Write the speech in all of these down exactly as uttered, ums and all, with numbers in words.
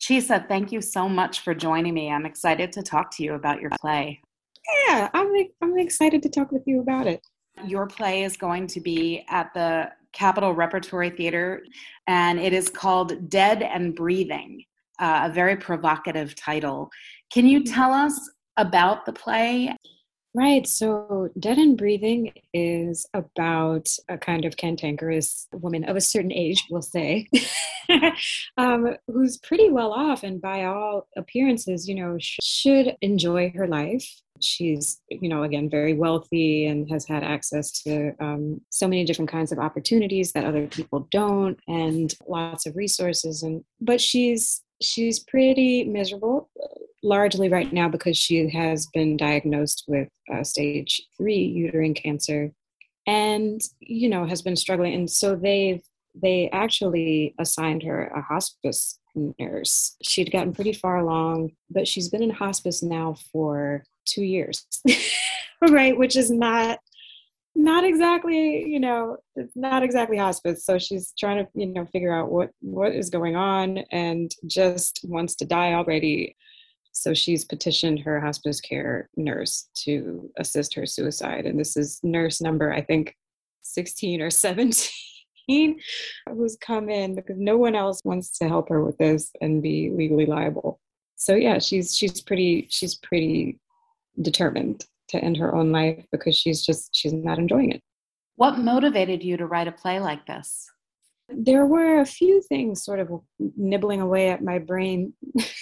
Chisa, thank you so much for joining me. I'm excited to talk to you about your play. Yeah, I'm I'm excited to talk with you about it. Your play is going to be at the Capitol Repertory Theater, and it is called Dead and Breathing, uh, a very provocative title. Can you tell us about the play? Right. So Dead and Breathing is about a kind of cantankerous woman of a certain age, we'll say, um, who's pretty well off and by all appearances, you know, sh- should enjoy her life. She's, you know, again, very wealthy and has had access to um, so many different kinds of opportunities that other people don't, and lots of resources. And but she's she's pretty miserable, largely right now because she has been diagnosed with uh, stage three uterine cancer, and you know has been struggling. And so they've they actually assigned her a hospice nurse. She'd gotten pretty far along, but she's been in hospice now for two years, right? Which is not not exactly, you know, it's not exactly hospice. So she's trying to, you know, figure out what what is going on and just wants to die already. So she's petitioned her hospice care nurse to assist her suicide. And this is nurse number, I think, sixteen or seventeen, who's come in because no one else wants to help her with this and be legally liable. So yeah, she's she's pretty she's pretty determined to end her own life because she's just she's not enjoying it. What motivated you to write a play like this? There were a few things sort of nibbling away at my brain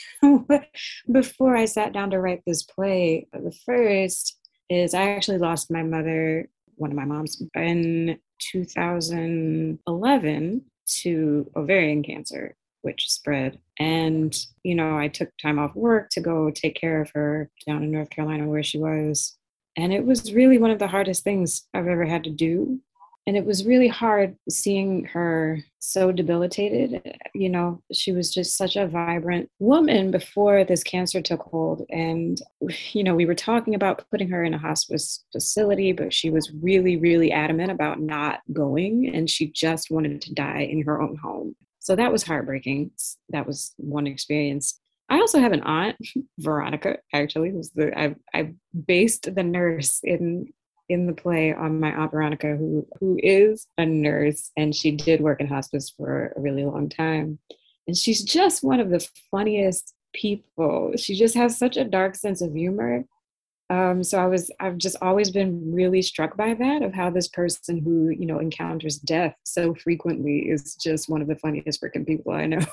before I sat down to write this play. The first is I actually lost my mother, one of my moms, in two thousand eleven to ovarian cancer, which spread. And, you know, I took time off work to go take care of her down in North Carolina where she was. And it was really one of the hardest things I've ever had to do. And it was really hard seeing her so debilitated. You know, she was just such a vibrant woman before this cancer took hold. And, you know, we were talking about putting her in a hospice facility, but she was really, really adamant about not going. And she just wanted to die in her own home. So that was heartbreaking. That was one experience. I also have an aunt, Veronica, actually, who's the I I based the nurse in in the play on my aunt Veronica, who who is a nurse, and she did work in hospice for a really long time. And she's just one of the funniest people. She just has such a dark sense of humor. Um, so I was, I've just always been really struck by that, of how this person who, you know, encounters death so frequently is just one of the funniest freaking people I know.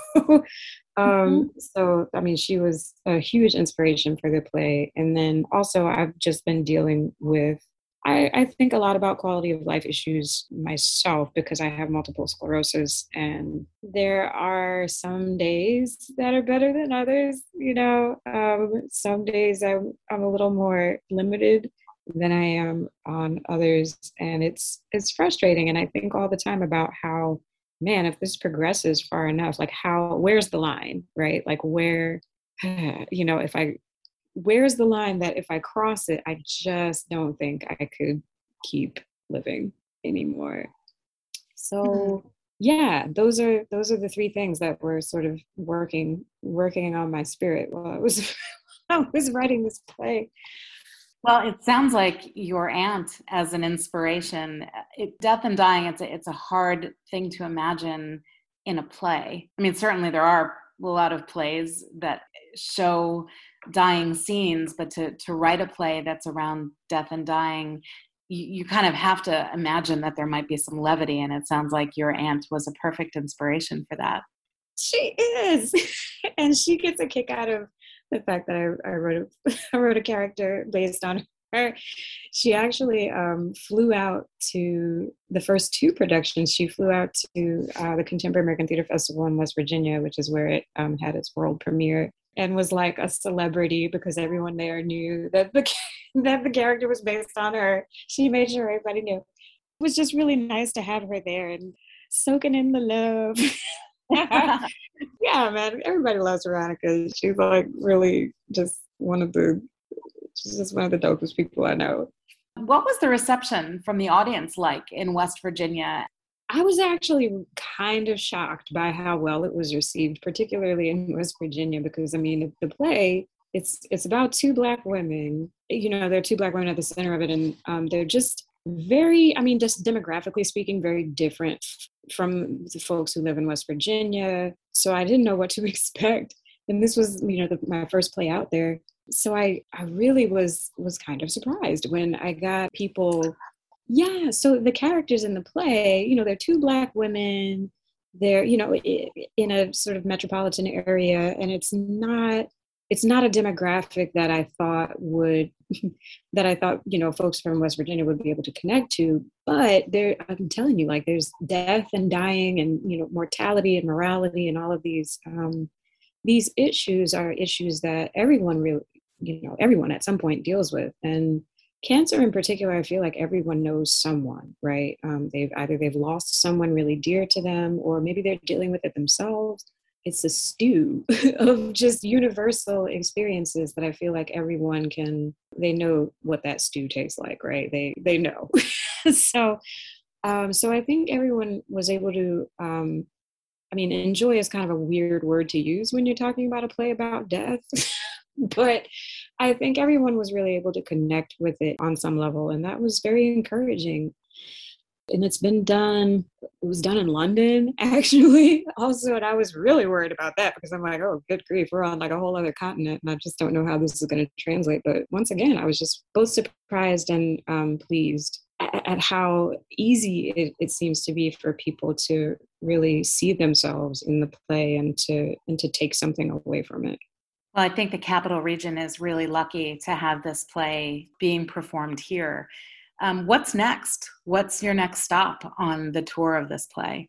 um, so, I mean, she was a huge inspiration for the play. And then also I've just been dealing with, I, I think a lot about quality of life issues myself because I have multiple sclerosis, and there are some days that are better than others. You know, um, some days I'm, I'm a little more limited than I am on others, and it's it's frustrating. And I think all the time about how, man, if this progresses far enough, like how, where's the line, right? Like where, you know, if I where's the line that if I cross it, I just don't think I could keep living anymore. So mm-hmm. yeah, those are those are the three things that were sort of working working on my spirit while I was I was writing this play. Well, it sounds like your aunt as an inspiration. It, death and dying, it's a, it's a hard thing to imagine in a play. I mean, certainly there are a lot of plays that show dying scenes, but to, to write a play that's around death and dying, you, you kind of have to imagine that there might be some levity, and it sounds like your aunt was a perfect inspiration for that. She is, and she gets a kick out of the fact that I, I wrote a, I wrote a character based on her. She actually um, flew out to the first two productions. She flew out to uh, the Contemporary American Theater Festival in West Virginia, which is where it um, had its world premiere, and was like a celebrity because everyone there knew that the that the character was based on her. She made sure everybody knew. It was just really nice to have her there and soaking in the love. Yeah, man, everybody loves Veronica. She's like really just one of the she's just one of the dopest people I know. What was the reception from the audience like in West Virginia? I was actually kind of shocked by how well it was received, particularly in West Virginia, because I mean, the play, it's it's about two Black women. You know, there are two Black women at the center of it, and um, they're just very, I mean, just demographically speaking, very different from the folks who live in West Virginia. So I didn't know what to expect, and this was, you know, the, my first play out there. So I I really was was kind of surprised when I got people. Yeah, so the characters in the play, you know, they're two Black women. They're, you know, in a sort of metropolitan area, and it's not it's not a demographic that I thought would that I thought, you know, folks from West Virginia would be able to connect to. But there, I'm telling you, like, there's death and dying, and you know, mortality and morality, and all of these um, these issues are issues that everyone really, you know, everyone at some point deals with, and cancer in particular, I feel like everyone knows someone, right? Um, they've either they've lost someone really dear to them, or maybe they're dealing with it themselves. It's a stew of just universal experiences that I feel like everyone can, they know what that stew tastes like, right? They they know. so um, so I think everyone was able to, um, I mean, enjoy is kind of a weird word to use when you're talking about a play about death. But I think everyone was really able to connect with it on some level, and that was very encouraging. And it's been done, it was done in London, actually, also, and I was really worried about that because I'm like, oh, good grief, we're on like a whole other continent, and I just don't know how this is going to translate. But once again, I was just both surprised and um, pleased at, at how easy it, it seems to be for people to really see themselves in the play and to and to take something away from it. Well, I think the Capital Region is really lucky to have this play being performed here. Um, what's next? What's your next stop on the tour of this play?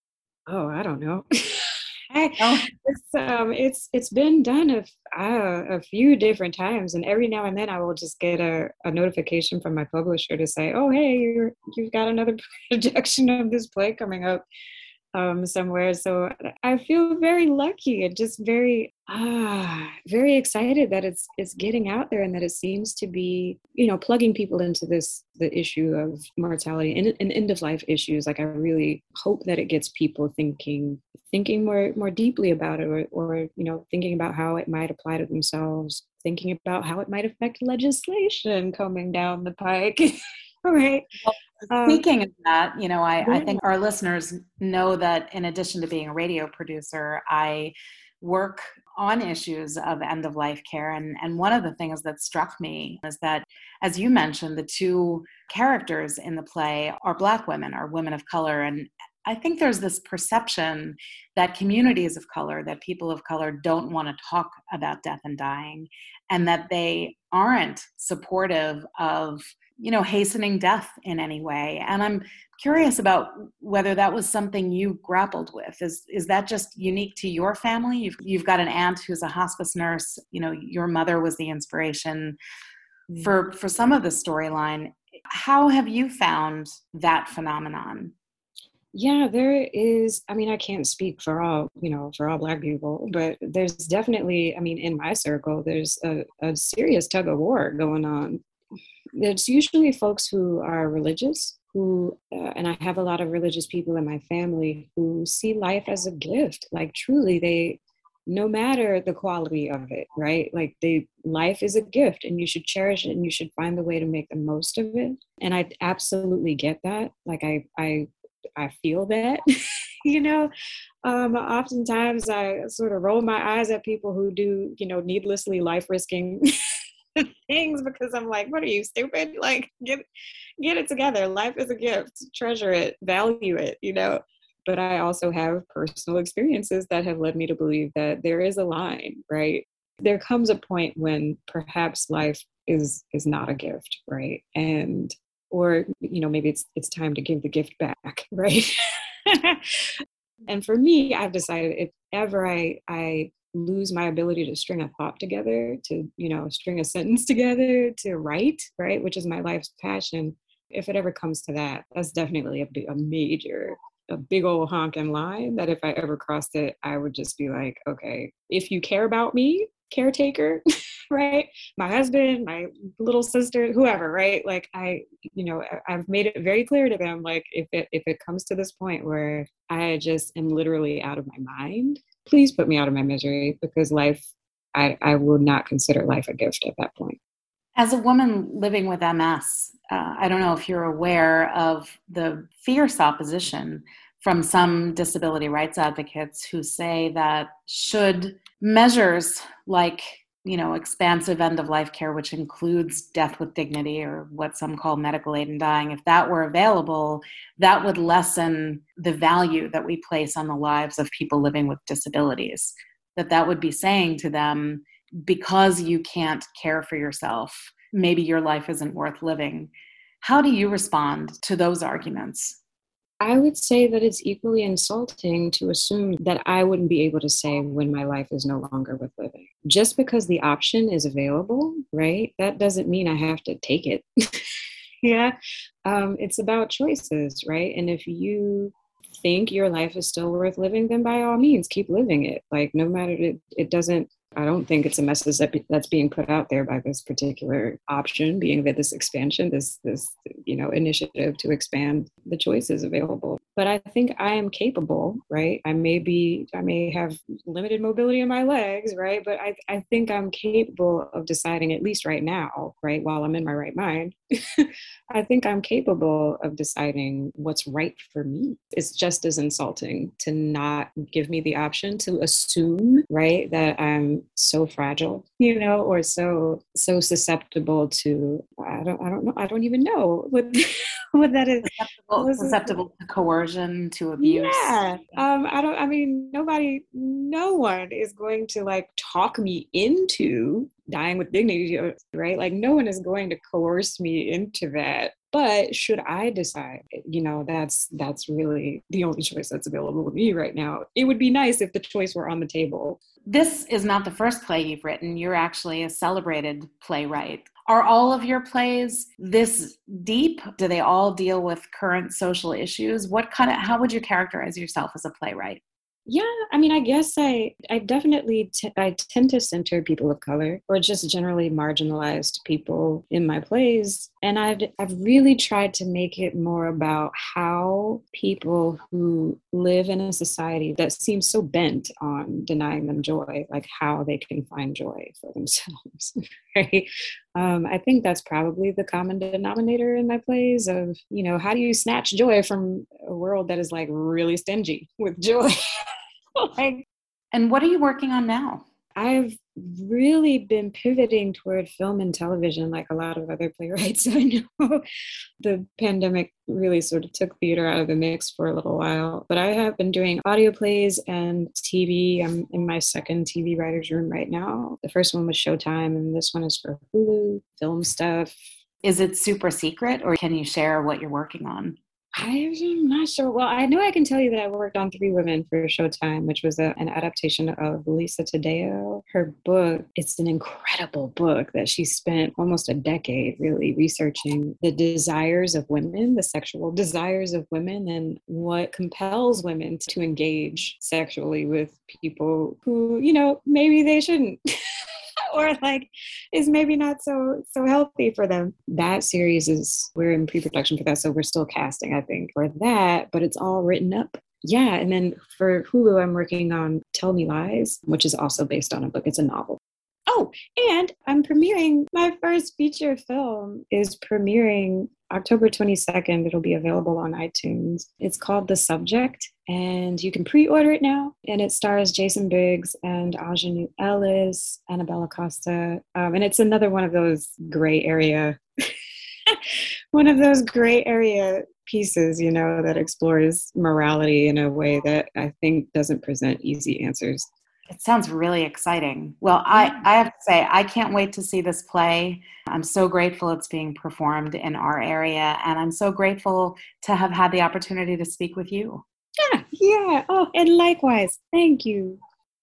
Oh, I don't know. I, Oh, it's um, it's it's been done a, uh, a few different times, and every now and then I will just get a, a notification from my publisher to say, "Oh, hey, you're, you've got another projection of this play coming up um, somewhere." So I feel very lucky and just very ah very excited that it's it's getting out there, and that it seems to be, you know, plugging people into this the issue of mortality and, and end of life issues. Like, I really hope that it gets people thinking thinking more more deeply about it, or, or you know, thinking about how it might apply to themselves, thinking about how it might affect legislation coming down the pike. Right. well, Um, speaking of that, you know, I, I yeah. think our listeners know that in addition to being a radio producer, I work on issues of end of life care. And, and one of the things that struck me is that, as you mentioned, the two characters in the play are Black women, are women of color. And I think there's this perception that communities of color, that people of color don't want to talk about death and dying, and that they aren't supportive of, you know, hastening death in any way. And I'm curious about whether that was something you grappled with. Is is that just unique to your family? You've you've got an aunt who's a hospice nurse. You know, your mother was the inspiration for for some of the storyline. How have you found that phenomenon? Yeah, there is. I mean, I can't speak for all, you know, for all Black people, but there's definitely, I mean, in my circle, there's a, a serious tug of war going on. It's usually folks who are religious, who, uh, and I have a lot of religious people in my family who see life as a gift. Like, truly, they, no matter the quality of it, right? Like, they, life is a gift, and you should cherish it, and you should find the way to make the most of it. And I absolutely get that. Like, I, I, I feel that, you know. Um, oftentimes I sort of roll my eyes at people who do, you know, needlessly life risking things, because I'm like, what are you, stupid? Like, get get it together. Life is a gift. Treasure it, value it, you know. But I also have personal experiences that have led me to believe that there is a line, right? There comes a point when perhaps life is is not a gift, right? And or, you know, maybe it's it's time to give the gift back, right? And for me, I've decided if ever I I lose my ability to string a thought together, to, you know, string a sentence together, to write, right, which is my life's passion, if it ever comes to that, that's definitely a, big, a major, a big old honking line that if I ever crossed it, I would just be like, okay, if you care about me, caretaker, right? My husband, my little sister, whoever, right? Like I, you know, I- I've made it very clear to them, like if it if it comes to this point where I just am literally out of my mind, please put me out of my misery, because life, I, I would not consider life a gift at that point. As a woman living with M S, uh, I don't know if you're aware of the fierce opposition from some disability rights advocates who say that should measures like, you know, expansive end of life care, which includes death with dignity, or what some call medical aid in dying, if that were available, that would lessen the value that we place on the lives of people living with disabilities. That that would be saying to them, because you can't care for yourself, maybe your life isn't worth living. How do you respond to those arguments? I would say that it's equally insulting to assume that I wouldn't be able to say when my life is no longer worth living. Just because the option is available, right? That doesn't mean I have to take it. Yeah. Um, it's about choices, right? And if you think your life is still worth living, then by all means, keep living it. Like, no matter, it, it doesn't, I don't think it's a message that be, that's being put out there by this particular option, being that this expansion, this, this, you know, initiative to expand the choices available. But I think I am capable, right? I may be, I may have limited mobility in my legs, right? But I, I think I'm capable of deciding, at least right now, right, while I'm in my right mind, I think I'm capable of deciding what's right for me. It's just as insulting to not give me the option, to assume, right, that I'm so fragile, you know, or so so susceptible to, I don't I don't know, I don't even know what what that is. Susceptible, susceptible to coercion, to abuse. Yeah. Um, I don't, I mean, nobody, no one is going to like talk me into dying with dignity, right? Like, no one is going to coerce me into that. But should I decide, you know, that's that's really the only choice that's available to me right now. It would be nice if the choice were on the table. This is not the first play you've written. You're actually a celebrated playwright. Are all of your plays this deep? Do they all deal with current social issues? What kind of, how would you characterize yourself as a playwright? Yeah, I mean, I guess I, I definitely, t- I tend to center people of color, or just generally marginalized people in my plays. And I've, I've really tried to make it more about how people who live in a society that seems so bent on denying them joy, like how they can find joy for themselves, right? Um, I think that's probably the common denominator in my plays of, you know, how do you snatch joy from a world that is like really stingy with joy? Like, and what are you working on now? I've really been pivoting toward film and television, like a lot of other playwrights I know. The pandemic really sort of took theater out of the mix for a little while, but I have been doing audio plays and T V. I'm in my second T V writer's room right now. The first one was Showtime, and this one is for Hulu, film stuff. Is it super secret, or can you share what you're working on? I'm not sure. Well, I know I can tell you that I worked on Three Women for Showtime, which was a, an adaptation of Lisa Taddeo. Her book, it's an incredible book that she spent almost a decade really researching the desires of women, the sexual desires of women, and what compels women to engage sexually with people who, you know, maybe they shouldn't. Or like is maybe not so so healthy for them. That series is, we're in pre-production for that, so we're still casting, I think, for that, but it's all written up. Yeah, and then for Hulu, I'm working on Tell Me Lies, which is also based on a book. It's a novel. Oh, and I'm premiering my first feature film is premiering October twenty-second. It'll be available on iTunes. It's called The Subject, and you can pre-order it now. And it stars Jason Biggs and Ajanou Ellis, Annabella Costa. Um, and it's another one of those gray area, one of those gray area pieces, you know, that explores morality in a way that I think doesn't present easy answers. It sounds really exciting. Well, I, I have to say, I can't wait to see this play. I'm so grateful it's being performed in our area, and I'm so grateful to have had the opportunity to speak with you. Yeah, yeah. Oh, and likewise. Thank you.